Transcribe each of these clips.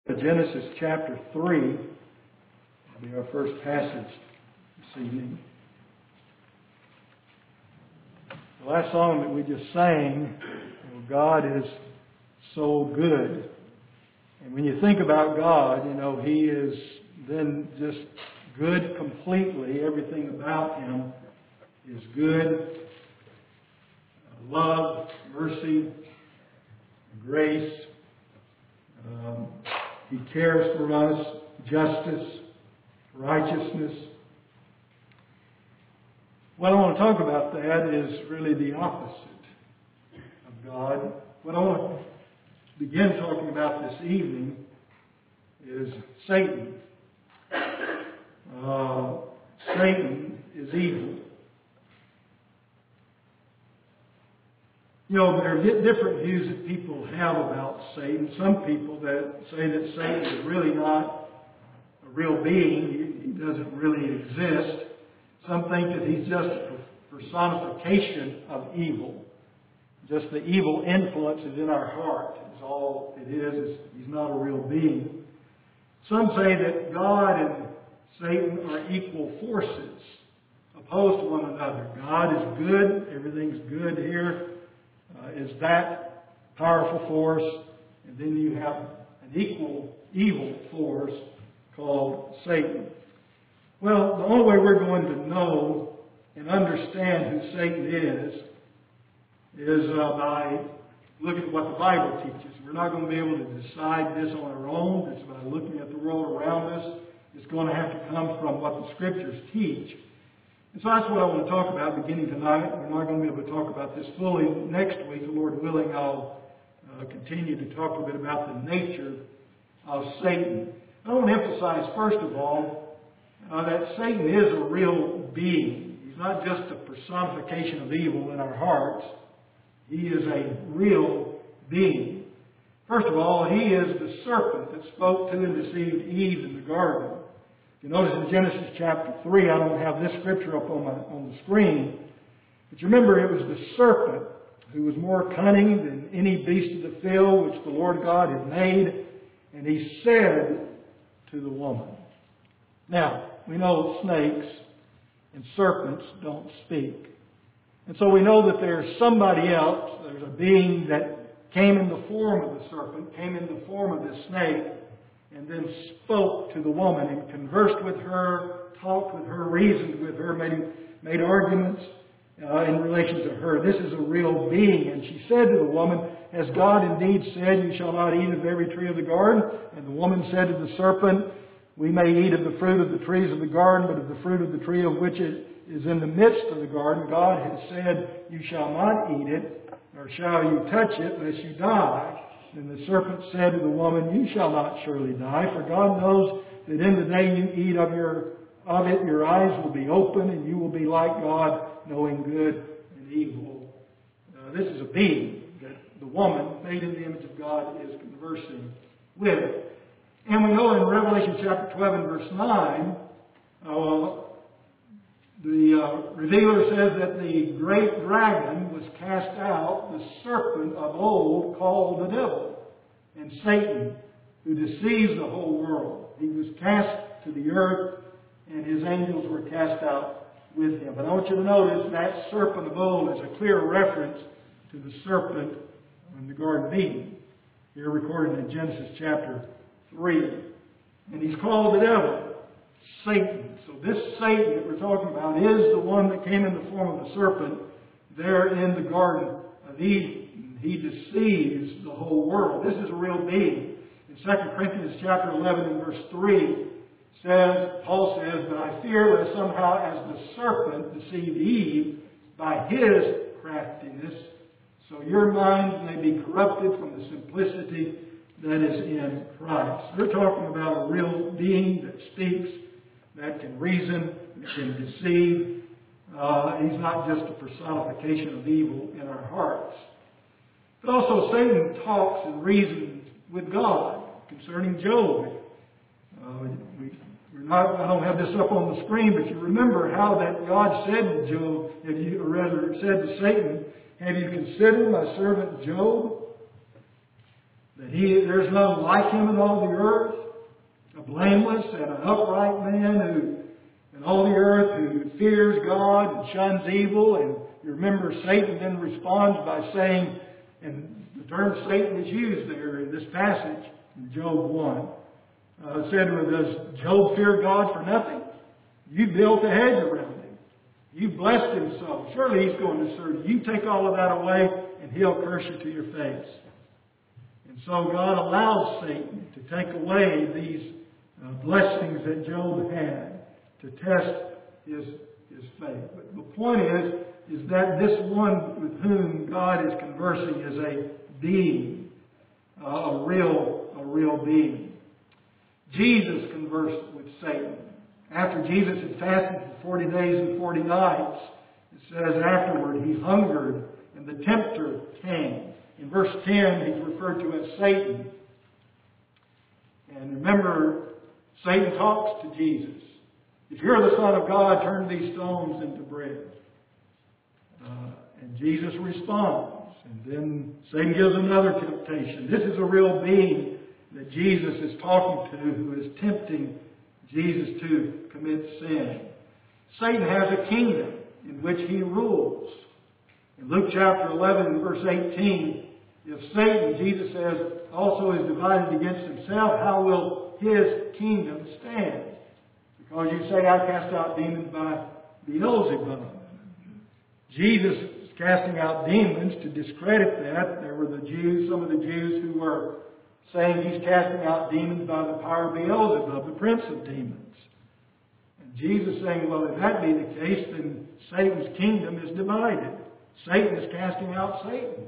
Genesis chapter 3 will be our first passage this evening. The last song that we just sang, God is so good. And when you think about God, He is then just good completely. Everything about Him is good. Love, mercy, grace. He cares for us, justice, righteousness. What I want to talk about that is really the opposite of God. What I want to begin talking about this evening is Satan. Satan is evil. There are different views that people have about Satan. Some people that say that Satan is really not a real being. He doesn't really exist. Some think that he's just a personification of evil. Just the evil influences in our heart is all it is. He's not a real being. Some say that God and Satan are equal forces, opposed to one another. God is good. Everything's good here. Is that powerful force, and then you have an equal evil force called Satan. Well, the only way we're going to know and understand who Satan is by looking at what the Bible teaches. We're not going to be able to decide this on our own. It's by looking at the world around us. It's going to have to come from what the Scriptures teach. And so that's what I want to talk about beginning tonight. We're not going to be able to talk about this fully. Next week, the Lord willing, I'll continue to talk a bit about the nature of Satan. I want to emphasize, first of all, that Satan is a real being. He's not just a personification of evil in our hearts. He is a real being. First of all, he is the serpent that spoke to and deceived Eve in the garden. You notice in Genesis chapter 3, I don't have this scripture up on the screen, but you remember it was the serpent who was more cunning than any beast of the field which the Lord God had made, and he said to the woman. Now, we know snakes and serpents don't speak. And so we know that there's somebody else, there's a being that came in the form of the serpent, came in the form of the snake, and then spoke to the woman and conversed with her, talked with her, reasoned with her, made arguments in relation to her. This is a real being. And she said to the woman, "Has God indeed said, you shall not eat of every tree of the garden?" And the woman said to the serpent, "We may eat of the fruit of the trees of the garden, but of the fruit of the tree of which it is in the midst of the garden, God has said, you shall not eat it, nor shall you touch it, lest you die." And the serpent said to the woman, "You shall not surely die, for God knows that in the day you eat of it, your eyes will be open, and you will be like God, knowing good and evil." This is a being that the woman, made in the image of God, is conversing with. And we know in Revelation chapter 12 and verse 9, the revealer says that the great dragon was cast out, the serpent of old called the devil, and Satan, who deceives the whole world. He was cast to the earth, and his angels were cast out with him. But I want you to notice that serpent of old is a clear reference to the serpent in the Garden of Eden, here recorded in Genesis chapter 3. And he's called the devil, Satan. So this Satan that we're talking about is the one that came in the form of the serpent there in the Garden of Eden. He deceives the whole world. This is a real being. In 2 Corinthians chapter 11 and verse 3 Paul says, "But I fear lest somehow as the serpent deceived Eve by his craftiness, so your minds may be corrupted from the simplicity that is in Christ." We're talking about a real being that speaks, that can reason, that can deceive. He's not just a personification of evil in our hearts. But also Satan talks and reasons with God concerning Job. I don't have this up on the screen, but you remember how that God said to Job, said to Satan, "Have you considered my servant Job? that there's none like him in all the earth, a blameless and an upright man who in all the earth who fears God and shuns evil. And you remember Satan then responds by saying, and the term Satan is used there in this passage in Job 1. Said, well, does Job fear God for nothing? You built a hedge around him. You blessed him so. Surely he's going to serve you. You take all of that away and he'll curse you to your face. And so God allows Satan to take away these blessings that Job had to test his faith. But the point is that this one with whom God is conversing is a being, a real being. Jesus conversed with Satan. After Jesus had fasted for 40 days and 40 nights, it says afterward he hungered and the tempter came. In verse 10 he's referred to as Satan. And remember, Satan talks to Jesus. If you're the Son of God, turn these stones into bread. And Jesus responds. And then Satan gives another temptation. This is a real being that Jesus is talking to, who is tempting Jesus to commit sin. Satan has a kingdom in which he rules. In Luke chapter 11 and verse 18, if Satan, Jesus says, also is divided against himself, how will his kingdom stand? Because you say, I cast out demons by Beelzebub. Jesus is casting out demons. To discredit that, there were the Jews, some of the Jews who were saying he's casting out demons by the power of Beelzebub, the prince of demons. And Jesus saying, well, if that be the case, then Satan's kingdom is divided. Satan is casting out Satan.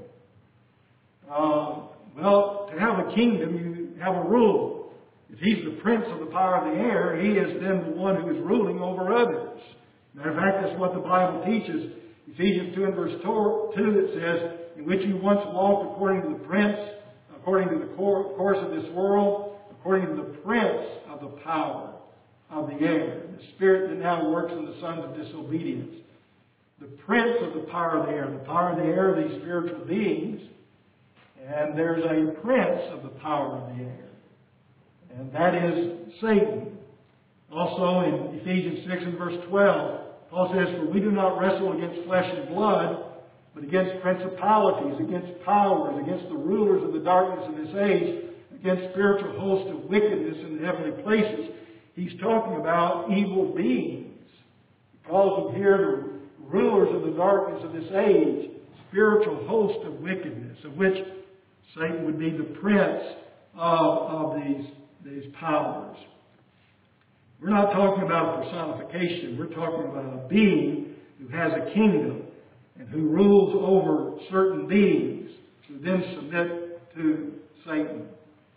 Well, to have a kingdom, you have a rule. If he's the prince of the power of the air, he is then the one who is ruling over others. Matter of fact, that's what the Bible teaches. Ephesians 2 and verse 2, it says, in which you once walked according to the prince, according to the course of this world, according to the prince of the power of the air, the spirit that now works in the sons of disobedience. The prince of the power of the air. The power of the air are these spiritual beings. And there's a prince of the power of the air. And that is Satan. Also in Ephesians 6 and verse 12, Paul says, for we do not wrestle against flesh and blood, but against principalities, against powers, against the rulers of the darkness of this age, against spiritual hosts of wickedness in the heavenly places. He's talking about evil beings. He calls them here the rulers of the darkness of this age, spiritual host of wickedness, of which Satan would be the prince of these powers. We're not talking about personification. We're talking about a being who has a kingdom and who rules over certain beings who then submit to Satan.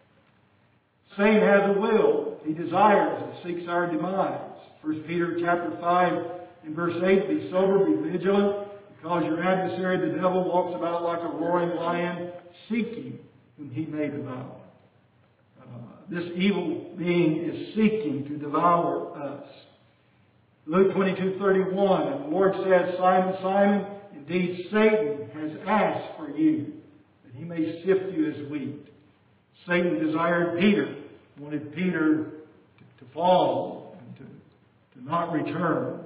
Satan has a will. He desires and seeks our demise. 1 Peter chapter 5 in verse 8, be sober, be vigilant, because your adversary, the devil, walks about like a roaring lion, seeking whom he may devour. This evil being is seeking to devour us. Luke 22:31, and the Lord says, Simon, Simon, indeed Satan has asked for you, that he may sift you as wheat. Satan desired Peter, wanted Peter to fall, and to not return,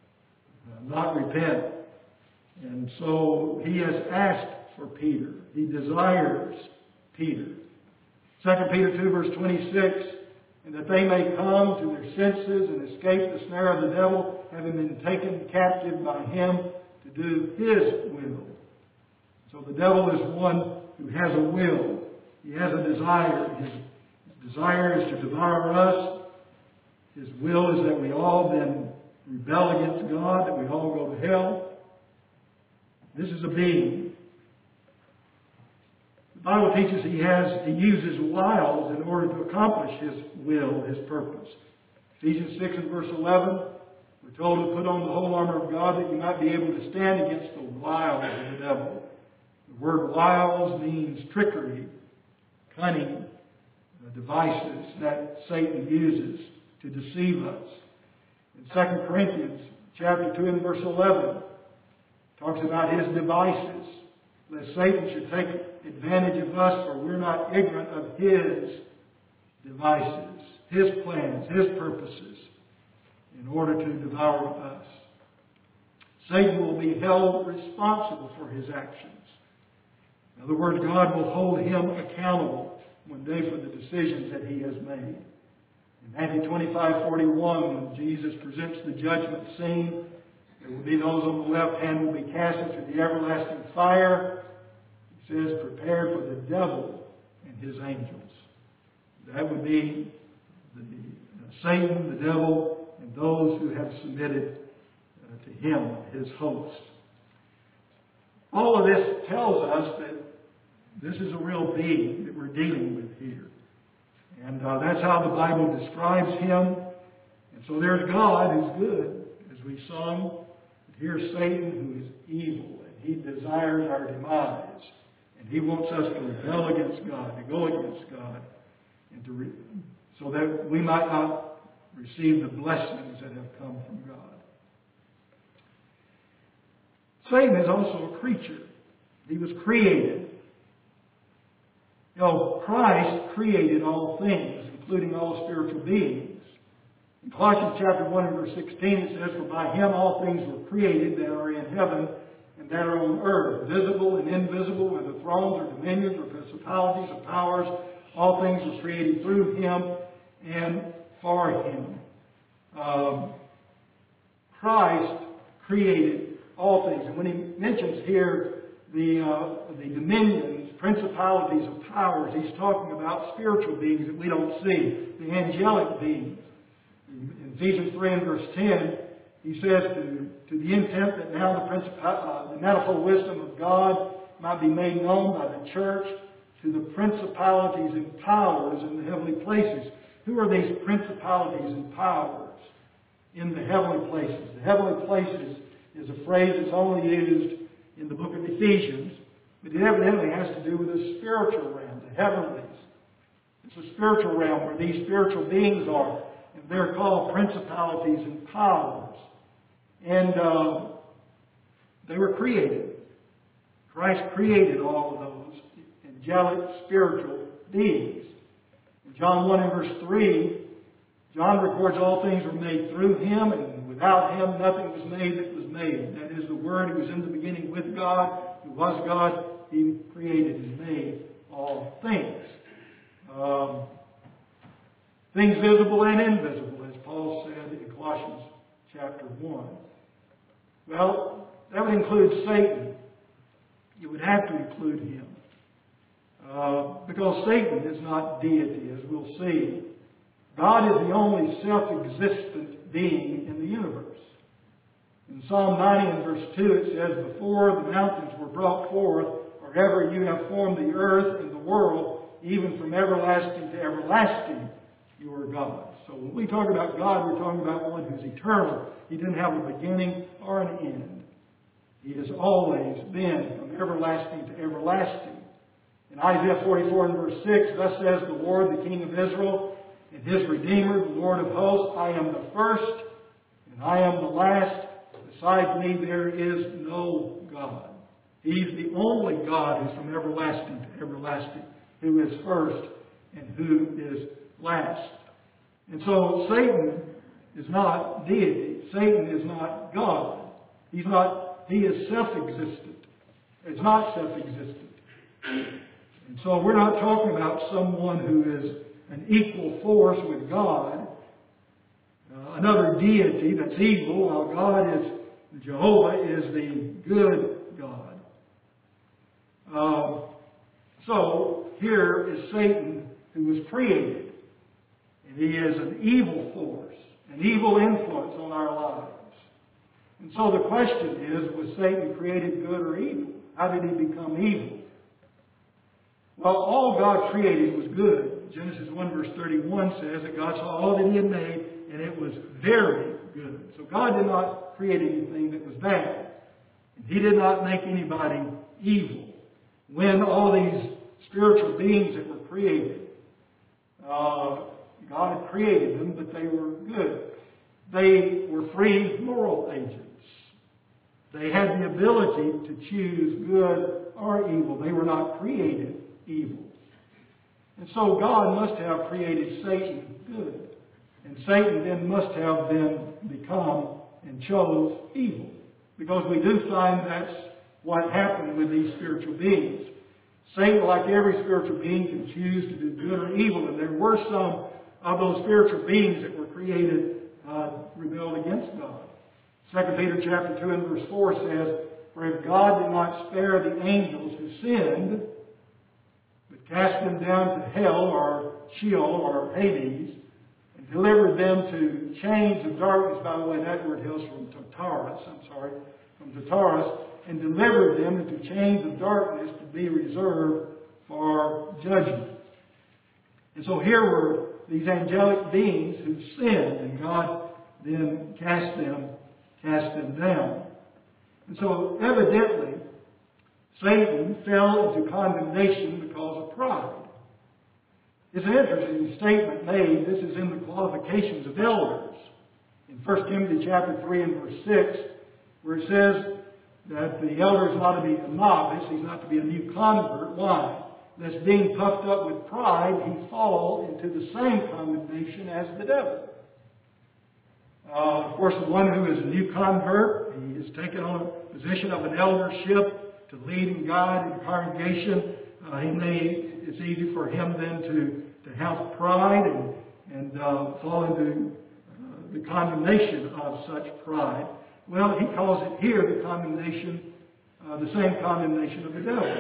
not repent. And so he has asked for Peter. He desires Peter. 2 Peter 2 verse 26, and that they may come to their senses and escape the snare of the devil, having been taken captive by him to do his will. So the devil is one who has a will. He has a desire. His desire is to devour us. His will is that we all then rebel against God, that we all go to hell. This is a being. The Bible teaches he uses wiles in order to accomplish his will, his purpose. Ephesians 6 and verse 11, we're told to put on the whole armor of God that you might be able to stand against the wiles of the devil. The word wiles means trickery, cunning, devices that Satan uses to deceive us. In 2 Corinthians chapter 2 and verse 11, talks about his devices, lest Satan should take advantage of us, for we're not ignorant of His devices, His plans, His purposes, in order to devour us. Satan will be held responsible for his actions. In other words, God will hold him accountable one day for the decisions that he has made. In Matthew 25:41, when Jesus presents the judgment scene, there will be those on the left hand will be cast into the everlasting fire. He says, prepared for the devil and his angels. That would be Satan, the devil, and those who have submitted to him, his host. All of this tells us that this is a real being that we're dealing with here. And that's how the Bible describes him. And so there's God who's good, as we sung. Here's Satan who is evil, and he desires our demise. And he wants us to rebel against God, to go against God, and so that we might not receive the blessings that have come from God. Satan is also a creature. He was created. You know, Christ created all things, including all spiritual beings. In Colossians chapter 1 and verse 16 it says, for by Him all things were created that are in heaven and that are on earth, visible and invisible, whether thrones or dominions or principalities or powers. All things were created through Him and for Him. Christ created all things. And when he mentions here the dominions, principalities, and powers, he's talking about spiritual beings that we don't see, the angelic beings. In Ephesians 3 and verse 10, he says, to the intent that now the manifold wisdom of God might be made known by the church to the principalities and powers in the heavenly places. Who are these principalities and powers in the heavenly places? The heavenly places is a phrase that's only used in the book of Ephesians, but it evidently has to do with the spiritual realm, the heavenlies. It's a spiritual realm where these spiritual beings are, and they're called principalities and powers. And they were created. Christ created all of those angelic spiritual beings. In John 1 and verse 3, John records all things were made through Him, and without Him nothing was made that was made. That is the Word who was in the beginning with God, who was God. He created and made all things. Things visible and invisible, as Paul said in Colossians chapter 1. Well, that would include Satan. You would have to include him. Because Satan is not deity, as we'll see. God is the only self-existent being in the universe. In Psalm 90 and verse 2 it says, before the mountains were brought forth, or ever you have formed the earth and the world, even from everlasting to everlasting, you are God. So when we talk about God, we're talking about one who's eternal. He didn't have a beginning or an end. He has always been from everlasting to everlasting. In Isaiah 44 and verse 6, thus says the Lord, the King of Israel, and His Redeemer, the Lord of hosts, I am the first, and I am the last. Besides me there is no God. He's the only God who's from everlasting to everlasting, who is first and who is last. And so Satan is not deity. Satan is not God. He is self-existent. It's not self-existent. And so we're not talking about someone who is an equal force with God, another deity that's evil, while God is, Jehovah is the good God. So here is Satan who was created. And he is an evil force, an evil influence on our lives. And so the question is, was Satan created good or evil? How did he become evil? Well, all God created was good. Genesis 1 verse 31 says that God saw all that He had made, and it was very good. So God did not create anything that was bad. And He did not make anybody evil. When all these spiritual beings that were created, God had created them, but they were good. They were free moral agents. They had the ability to choose good are evil. They were not created evil. And so God must have created Satan good. And Satan then must have then become and chose evil. Because we do find that's what happened with these spiritual beings. Satan, like every spiritual being, can choose to do good or evil. And there were some of those spiritual beings that were created rebelled against God. 2 Peter chapter 2 and verse 4 says, "For if God did not spare the angels who sinned, but cast them down to hell or Sheol or Hades, and delivered them to chains of darkness," by the way, that word hails from Tartarus, and delivered them into chains of darkness to be reserved for judgment. And so here were these angelic beings who sinned, and God then cast them down. And so evidently, Satan fell into condemnation because of pride. It's an interesting statement made. This is in the qualifications of elders. In 1 Timothy chapter 3 and verse 6, where it says that the elder is not to be a novice, he's not to be a new convert. Why? Lest being puffed up with pride, he fall into the same condemnation as the devil. Of course, the one who is a new convert, he is taken on a position of an eldership to lead and guide in the congregation. It's easy for him then to have pride and fall into the condemnation of such pride. Well, he calls it here the condemnation, the same condemnation of the devil.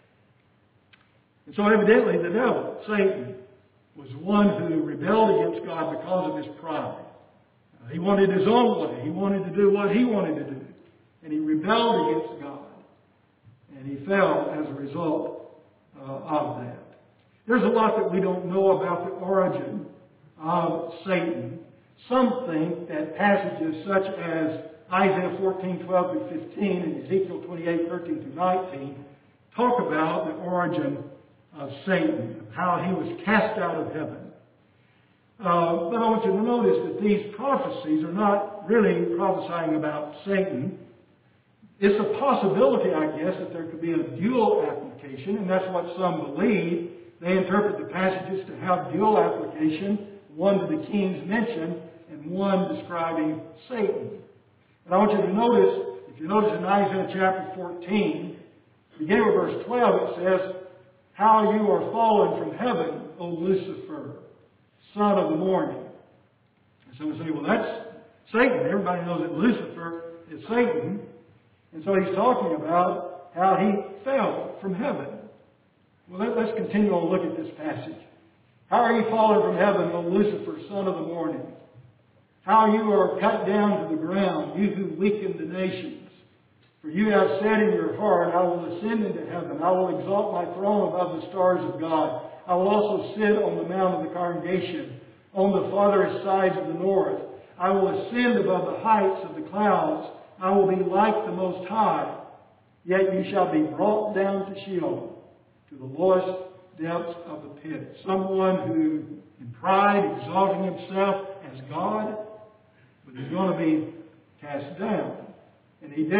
And so evidently the devil, Satan, was the one who rebelled against God because of his pride. He wanted his own way. He wanted to do what he wanted to do. And he rebelled against God. And he fell as a result of that. There's a lot that we don't know about the origin of Satan. Some think that passages such as Isaiah 14:12 through 15 and Ezekiel 28:13 through 19 talk about the origin of Satan, how he was cast out of heaven. But I want you to notice that these prophecies are not really prophesying about Satan. It's a possibility, I guess, that there could be a dual application, and that's what some believe. They interpret the passages to have dual application, one to the kings mentioned, and one describing Satan. And I want you to notice, if you notice in Isaiah chapter 14, beginning with verse 12, it says, "How you are fallen from heaven, O Lucifer, son of the morning." And some would say, well, that's Satan. Everybody knows that Lucifer is Satan. And so he's talking about how he fell from heaven. Well, let's continue on look at this passage. "How are you fallen from heaven, O Lucifer, son of the morning? How you are cut down to the ground, you who weaken the nations. For you have said in your heart, I will ascend into heaven. I will exalt my throne above the stars of God. I will also sit on the mount of the congregation, on the farthest sides of the north. I will ascend above the heights of the clouds. I will be like the Most High. Yet you shall be brought down to Sheol, to the lowest depths of the pit." Someone who, in pride, exalting himself as God, but he's going to be cast down. And he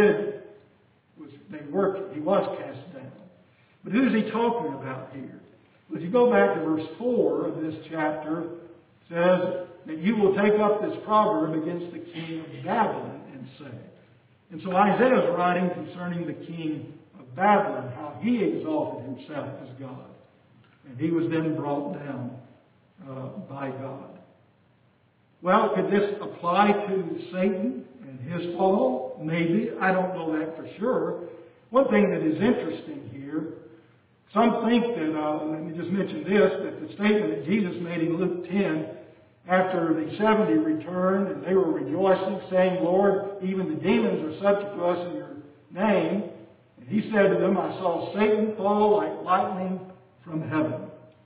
was cast down. But who's he talking about here? Well, if you go back to verse 4 of this chapter, it says that you will take up this proverb against the king of Babylon and say. And so Isaiah is writing concerning the king of Babylon, how he exalted himself as God. And he was then brought down by God. Well, could this apply to Satan and his fall? Maybe. I don't know that for sure. One thing that is interesting here, some think that, let me just mention this, that the statement that Jesus made in Luke 10, after the 70 returned and they were rejoicing, saying, "Lord, even the demons are subject to us in your name." And he said to them, "I saw Satan fall like lightning from heaven."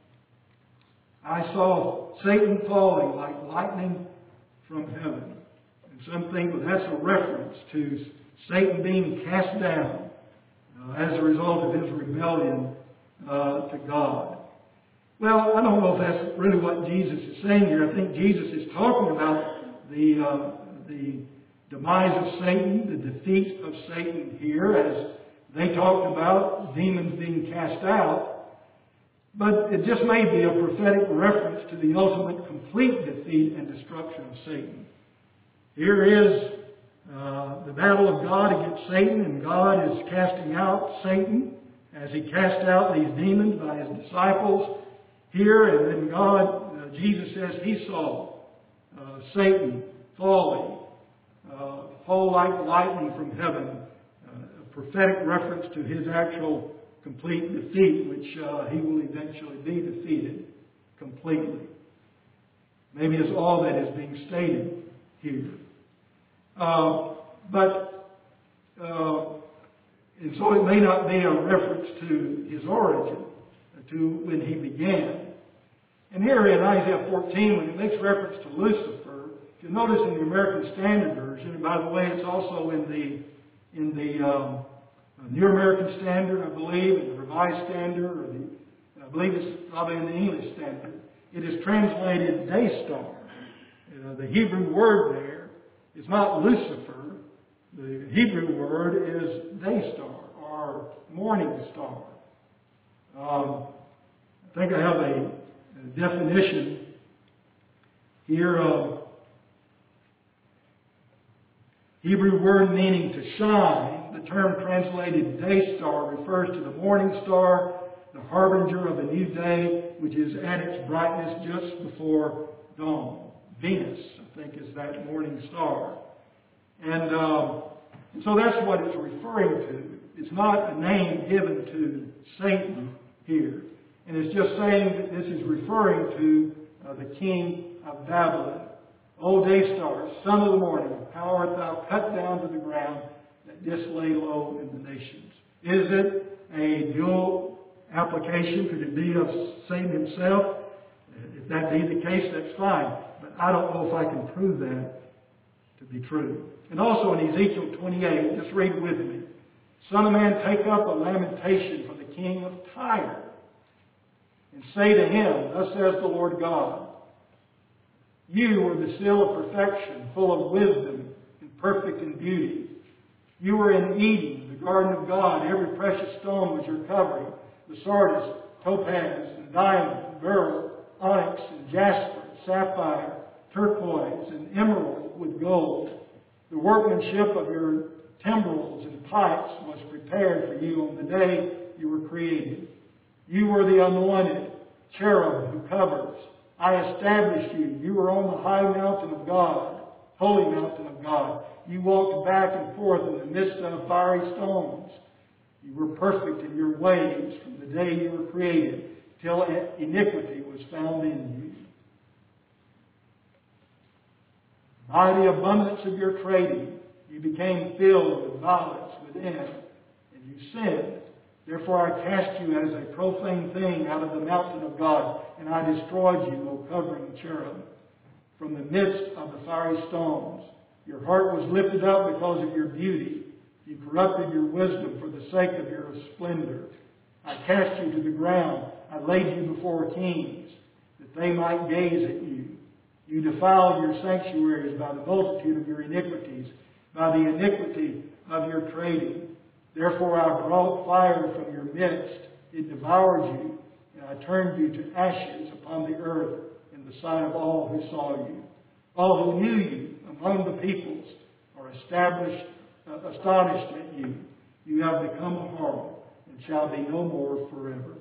I saw Satan falling like lightning from heaven. And some think that that's a reference to Satan being cast down as a result of his rebellion to God. Well, I don't know if that's really what Jesus is saying here. I think Jesus is talking about the demise of Satan, the defeat of Satan here, as They talked about demons being cast out, but it just may be a prophetic reference to the ultimate complete defeat and destruction of Satan. Here is the battle of God against Satan, and God is casting out Satan as He cast out these demons by His disciples here, and then Jesus says He saw Satan falling, fall like lightning from heaven, a prophetic reference to His actual complete defeat, which He will eventually be defeated completely. Maybe it's all that is being stated here. And so it may not be a reference to His origin, to when He began. And here in Isaiah 14, when it makes reference to Lucifer, if you notice in the American Standard Version, and by the way, it's also in the New American Standard, I believe, and the Revised Standard, or I believe it's probably in the English Standard, it is translated day star. The Hebrew word there is not Lucifer. The Hebrew word is day star or morning star. I think I have a definition here of Hebrew word meaning to shine. The term translated day star refers to the morning star, the harbinger of a new day, which is at its brightness just before dawn. Venus, I think, is that morning star. And so that's what it's referring to. It's not a name given to Satan here. And it's just saying that this is referring to the king of Babylon. O day star, son of the morning, how art thou cut down to the ground that didst lay low in the nations? Is it a dual application? Could it be of Satan himself? If that be the case, that's fine. But I don't know if I can prove that to be true. And also in Ezekiel 28, just read with me. Son of man, take up a lamentation for the king of Tyre, and say to him, thus says the Lord God, you were the seal of perfection, full of wisdom and perfect in beauty. You were in Eden, the garden of God. Every precious stone was your covering. The sardius, topaz, and diamond, beryl, onyx, and jasper, sapphire, turquoise, and emerald with gold. The workmanship of your timbrels and pipes was prepared for you on the day you were created. You were the anointed cherub who covers. I established you. You were on the high mountain of God, holy mountain of God. You walked back and forth in the midst of fiery stones. You were perfect in your ways from the day you were created till iniquity was found in you. By the abundance of your trading, you became filled with violence within, and you sinned. Therefore I cast you as a profane thing out of the mountain of God, and I destroyed you, O covering cherub, from the midst of the fiery stones. Your heart was lifted up because of your beauty. You corrupted your wisdom for the sake of your splendor. I cast you to the ground. I laid you before kings, that they might gaze at you. You defiled your sanctuaries by the multitude of your iniquities, by the iniquity of your trading. Therefore I brought fire from your midst. It devoured you, and I turned you to ashes upon the earth in the sight of all who saw you. All who knew you among the peoples are astonished at you. You have become a horror and shall be no more forever.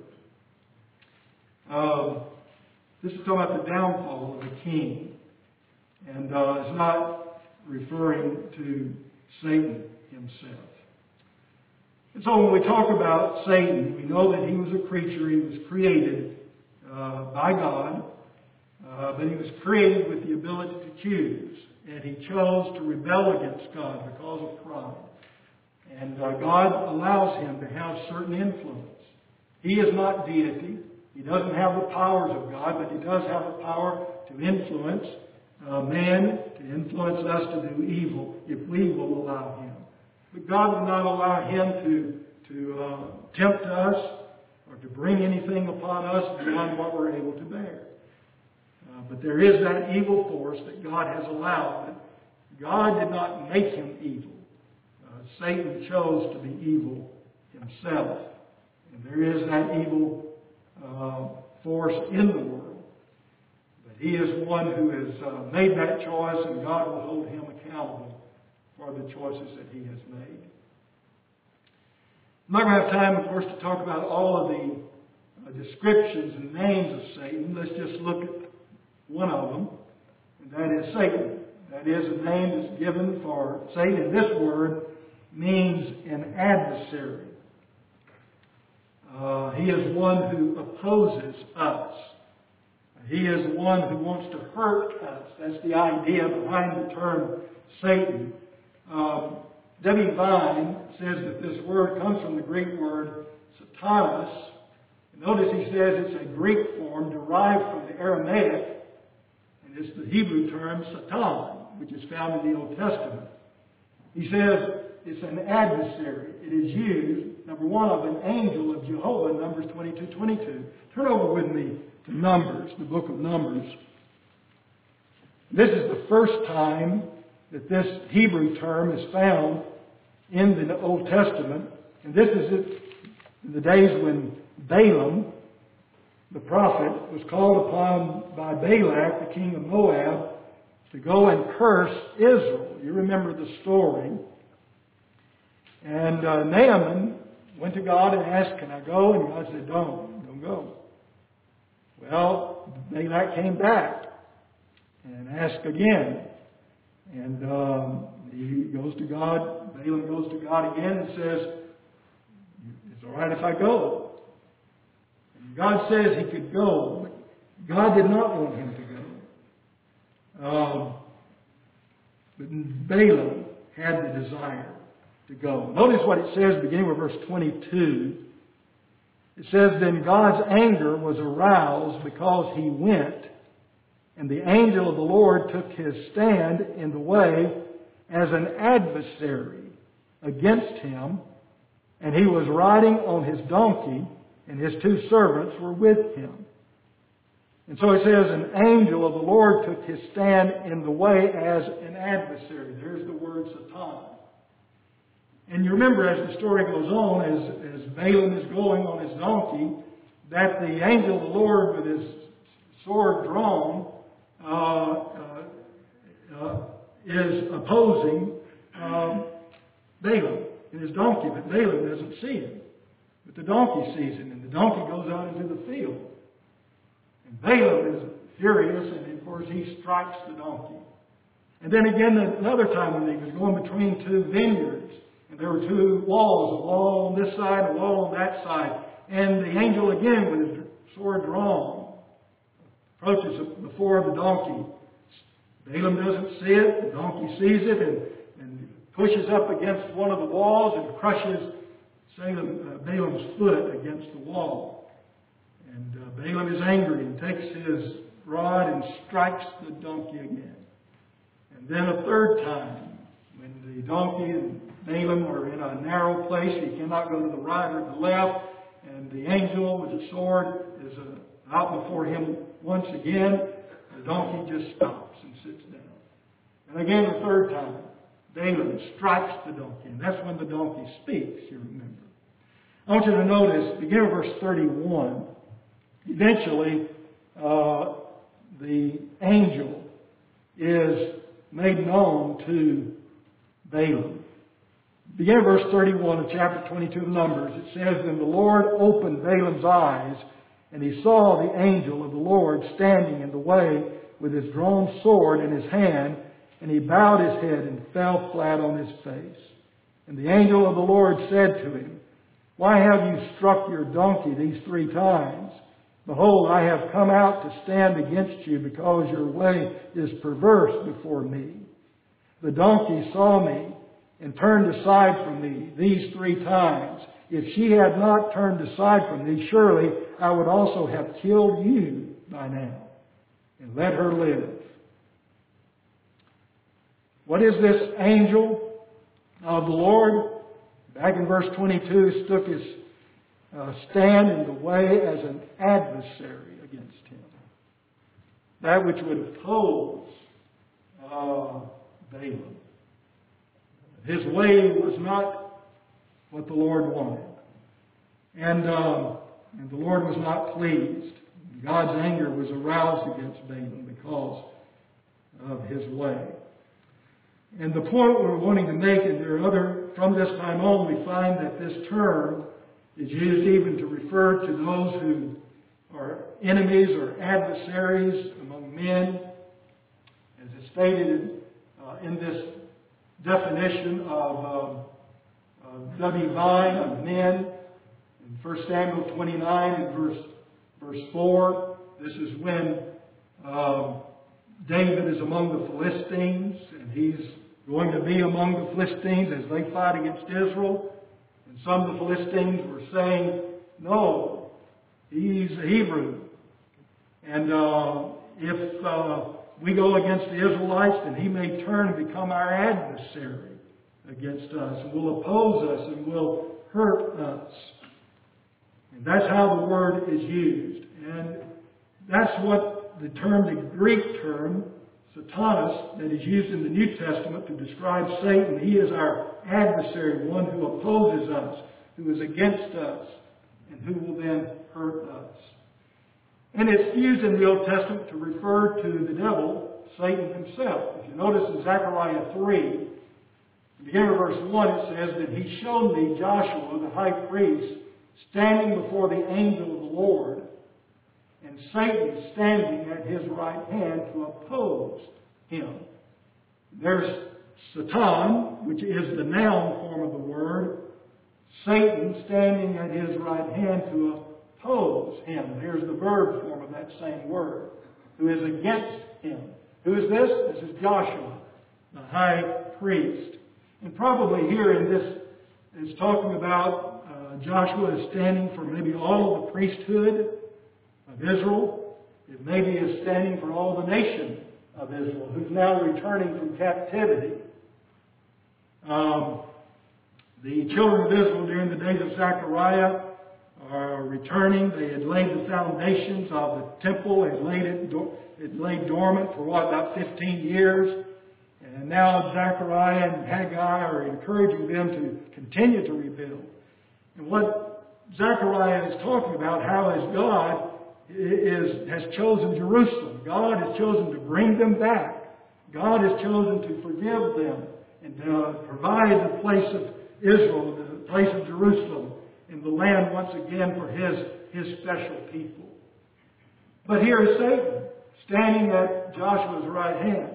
This is talking about the downfall of the king. And it's not referring to Satan himself. And so when we talk about Satan, we know that he was a creature. He was created by God. But he was created with the ability to choose. And he chose to rebel against God because of pride. And God allows him to have certain influence. He is not deity. He doesn't have the powers of God, but he does have the power to influence man, to influence us to do evil if we will allow him. But God will not allow him to tempt us or to bring anything upon us beyond what we're able to bear. But there is that evil force that God has allowed. God did not make him evil. Satan chose to be evil himself. And there is that evil force in the world. But he is one who has made that choice, and God will hold him accountable for the choices that he has made. I'm not going to have time, of course, to talk about all of the descriptions and names of Satan. Let's just look at one of them, and that is Satan. That is a name that's given for Satan. This word means an adversary. He is one who opposes us. He is one who wants to hurt us. That's the idea behind the term Satan. W. Vine says that this word comes from the Greek word satanas. Notice he says it's a Greek form derived from the Aramaic, and it's the Hebrew term satan, which is found in the Old Testament. He says it's an adversary. It is used, number one, of an angel of Jehovah, Numbers 22:22. Turn over with me to Numbers, the book of Numbers. This is the first time that this Hebrew term is found in the Old Testament. And this is in the days when Balaam, the prophet, was called upon by Balak, the king of Moab, to go and curse Israel. You remember the story. And Naaman went to God and asked, "Can I go?" And God said, Don't go. Well, Balak came back and asked again. And he goes to God, Balaam goes to God again and says, "It's all right if I go." And God says he could go, but God did not want him to go. But Balaam had the desire to go. Notice what it says beginning with verse 22. It says, "Then God's anger was aroused because he went, and the angel of the Lord took his stand in the way as an adversary against him, and he was riding on his donkey, and his two servants were with him." And so it says, an angel of the Lord took his stand in the way as an adversary. There's the word Satan. And you remember as the story goes on, as Balaam is going on his donkey, that the angel of the Lord with his sword drawn is opposing Balaam in his donkey, but Balaam doesn't see him. But the donkey sees him, and the donkey goes out into the field. And Balaam is furious, and of course he strikes the donkey. And then again, another time when he was going between two vineyards, and there were two walls, a wall on this side, a wall on that side. And the angel again with his sword drawn approaches before the donkey. Balaam doesn't see it, the donkey sees it, and pushes up against one of the walls and crushes Balaam's foot against the wall. And Balaam is angry and takes his rod and strikes the donkey again. And then a third time, when the donkey and Balaam are in a narrow place, he cannot go to the right or the left, and the angel with the sword is out before him once again. The donkey just stops and sits down. And again, the third time, Balaam strikes the donkey, and that's when the donkey speaks, you remember. I want you to notice, beginning of verse 31, eventually the angel is made known to Balaam. Beginning of verse 31 of chapter 22 of Numbers, it says, "Then the Lord opened Balaam's eyes, and he saw the angel of the Lord standing in the way with his drawn sword in his hand, and he bowed his head and fell flat on his face. And the angel of the Lord said to him, 'Why have you struck your donkey these 3 times? Behold, I have come out to stand against you because your way is perverse before me. The donkey saw me and turned aside from me these 3 times. If she had not turned aside from me, surely I would also have killed you by now and let her live.'" What is this angel of the Lord? Back in verse 22, took his stand in the way as an adversary against him. That which would oppose Balaam. His way was not what the Lord wanted. And the Lord was not pleased. God's anger was aroused against Balaam because of his way. And the point we're wanting to make, and there are other, from this time on, we find that this term is used even to refer to those who are enemies or adversaries among men, as is stated in this definition of W. Vine of men in 1 Samuel 29 and verse 4. This is when David is among the Philistines, and he's going to be among the Philistines as they fight against Israel. And some of the Philistines were saying, no, he's a Hebrew. And if we go against the Israelites, then he may turn and become our adversary against us, and will oppose us, and will hurt us. And that's how the word is used. And that's what the term, the Greek term, Satanas, that is used in the New Testament to describe Satan. He is our adversary, one who opposes us, who is against us, and who will then hurt us. And it's used in the Old Testament to refer to the devil, Satan himself. If you notice in Zechariah 3, in the beginning of verse 1, it says that he showed me Joshua, the high priest, standing before the angel of the Lord, and Satan standing at his right hand to oppose him. There's Satan, which is the noun form of the word. Satan standing at his right hand to oppose him. Here's the verb form of that same word. Who is against him. Who is this? This is Joshua, the high priest. And probably here in this, it's talking about Joshua is standing for maybe all of the priesthood of Israel. It maybe is standing for all the nation of Israel, who's now returning from captivity. The children of Israel during the days of Zechariah are returning. They had laid the foundations of the temple. It laid dormant for about 15 years. And now Zechariah and Haggai are encouraging them to continue to rebuild. And what Zechariah is talking about, how as God has chosen Jerusalem. God has chosen to bring them back. God has chosen to forgive them and to provide the place of Israel, the place of Jerusalem, and the land once again for His special people. But here is Satan, standing at Joshua's right hand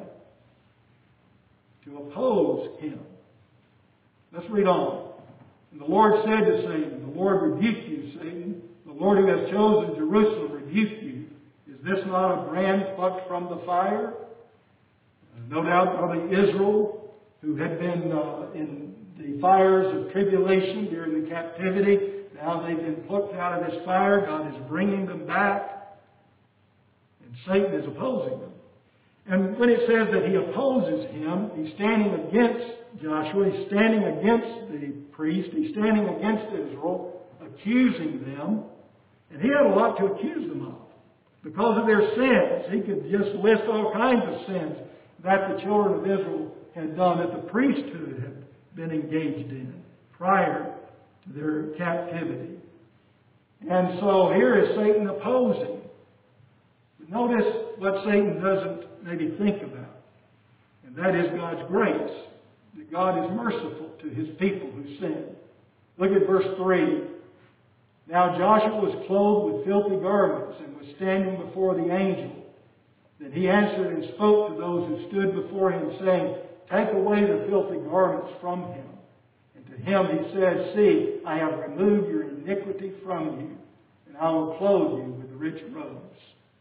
to oppose him. Let's read on. And the Lord said to Satan, the Lord rebuke you, Satan. The Lord who has chosen Jerusalem rebuke you. Is this not a brand plucked from the fire? No doubt probably Israel, who had been in the fires of tribulation during the captivity. Now they've been plucked out of this fire. God is bringing them back. And Satan is opposing them. And when it says that he opposes him, he's standing against Joshua. He's standing against the priest. He's standing against Israel, accusing them. And he had a lot to accuse them of. Because of their sins. He could just list all kinds of sins that the children of Israel had done, that the priesthood had been engaged in prior to their captivity. And so here is Satan opposing. But notice what Satan doesn't maybe think about. And that is God's grace. That God is merciful to His people who sin. Look at verse 3. Now Joshua was clothed with filthy garments and was standing before the angel. Then he answered and spoke to those who stood before him, saying, Take away the filthy garments from him. And to him he said, See, I have removed your iniquity from you, and I will clothe you with rich robes.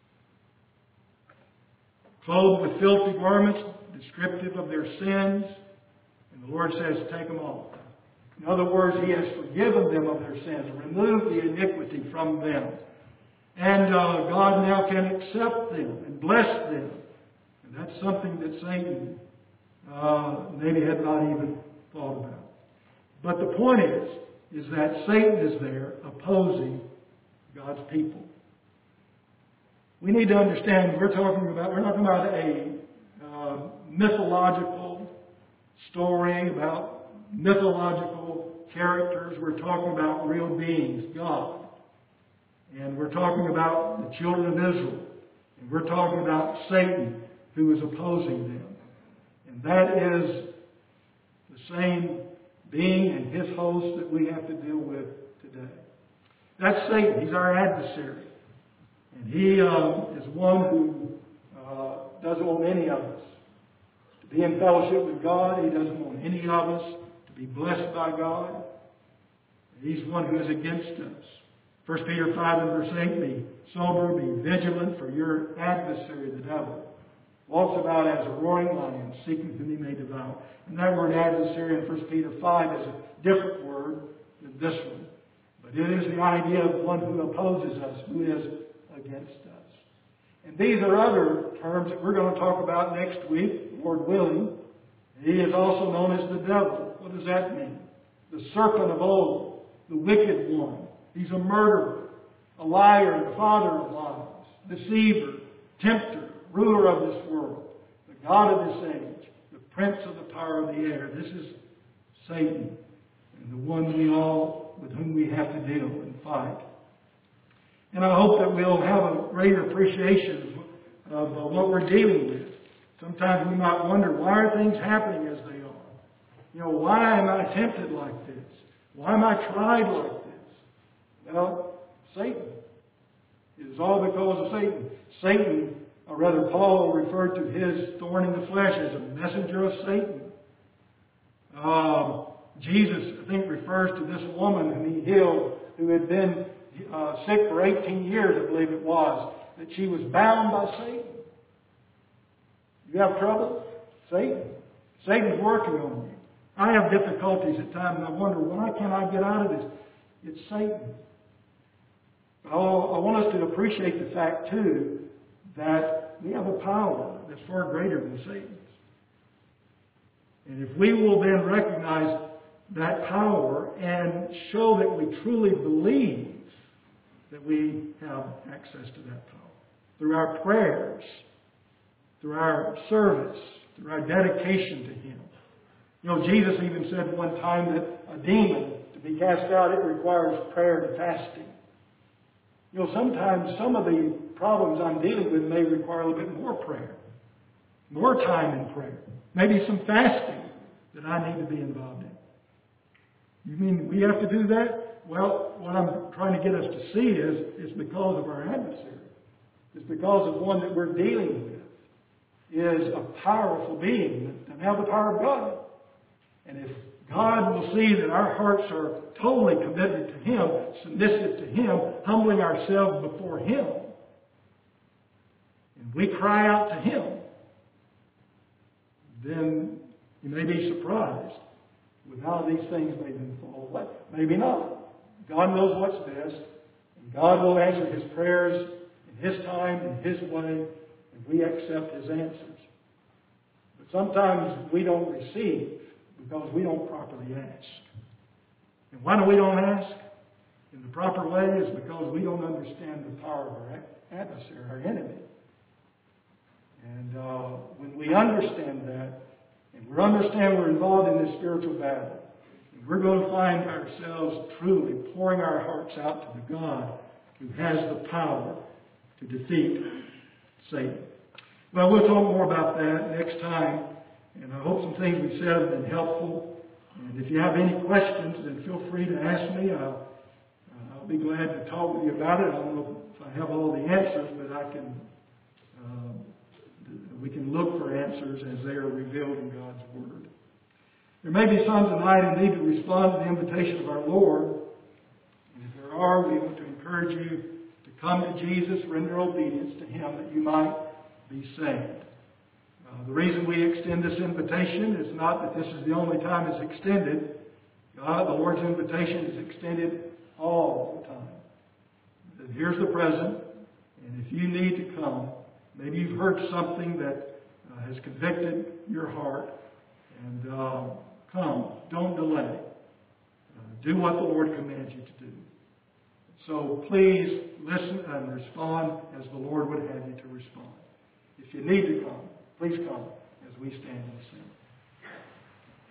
Clothed with filthy garments, descriptive of their sins. And the Lord says, take them off. In other words, He has forgiven them of their sins, removed the iniquity from them. And God now can accept them and bless them. And that's something that Satan maybe had not even thought about. But the point is that Satan is there opposing God's people. We need to understand we're talking about a mythological story about mythological characters. We're talking about real beings, God. And we're talking about the children of Israel. And we're talking about Satan, who is opposing them. And that is the same being and his host that we have to deal with today. That's Satan. He's our adversary. And he is one who doesn't want any of us to be in fellowship with God. He doesn't want any of us to be blessed by God. He's one who is against us. 1 Peter 5 and verse 8, be sober, be vigilant, for your adversary, the devil, walks about as a roaring lion, seeking whom he may devour. And that word adversary in 1 Peter 5 is a different word than this one. But it is the idea of one who opposes us, who is against us. And these are other terms that we're going to talk about next week, Lord willing. He is also known as the devil. What does that mean? The serpent of old, the wicked one. He's a murderer, a liar, the father of lies, deceiver, tempter, ruler of this world, the god of this age, the prince of the power of the air. This is Satan, and the one with whom we have to deal and fight. And I hope that we'll have a greater appreciation of what we're dealing with. Sometimes we might wonder, why are things happening as they are? Why am I tempted like this? Why am I tried like this? Well, Satan. It is all because of Satan. Satan, or rather Paul referred to his thorn in the flesh as a messenger of Satan. Jesus, I think, refers to this woman whom he healed, who had been sick for 18 years, I believe it was, that she was bound by Satan. You have trouble? Satan. Satan's working on you. I have difficulties at times, and I wonder, why can't I get out of this? It's Satan. But I want us to appreciate the fact, too, that we have a power that's far greater than Satan's. And if we will then recognize that power and show that we truly believe that we have access to that power through our prayers, through our service, through our dedication to Him. Jesus even said one time that a demon, to be cast out, it requires prayer and fasting. Sometimes some of the problems I'm dealing with may require a little bit more prayer, more time in prayer, maybe some fasting that I need to be involved in. You mean we have to do that? Well, what I'm trying to get us to see is it's because of our adversary. It's because of one that we're dealing with is a powerful being that has the power of God. And if God will see that our hearts are totally committed to Him, submissive to Him, humbling ourselves before Him, and we cry out to Him, then you may be surprised with how these things may then fall away. Maybe not. God knows what's best, and God will answer His prayers in His time, in His way, and we accept His answers. But sometimes we don't receive because we don't properly ask. And why we don't ask in the proper way is because we don't understand the power of our adversary, our enemy. And when we understand that, and we understand we're involved in this spiritual battle, and we're going to find ourselves truly pouring our hearts out to the God who has the power to defeat Satan. Well, we'll talk more about that next time. And I hope some things we've said have been helpful. And if you have any questions, then feel free to ask me. I'll be glad to talk with you about it. I don't know if I have all the answers, but we can look for answers as they are revealed in God's Word. There may be some tonight who need to respond to the invitation of our Lord. And if there are, we want to encourage you to come to Jesus, render obedience to Him that you might be saved. The reason we extend this invitation is not that this is the only time it's extended. The Lord's invitation is extended all the time. And here's the present, and if you need to come, maybe you've heard something that has convicted your heart, and come. Don't delay. Do what the Lord commands you to do. So please listen and respond as the Lord would have you to respond. If you need to come, please come as we stand and sing.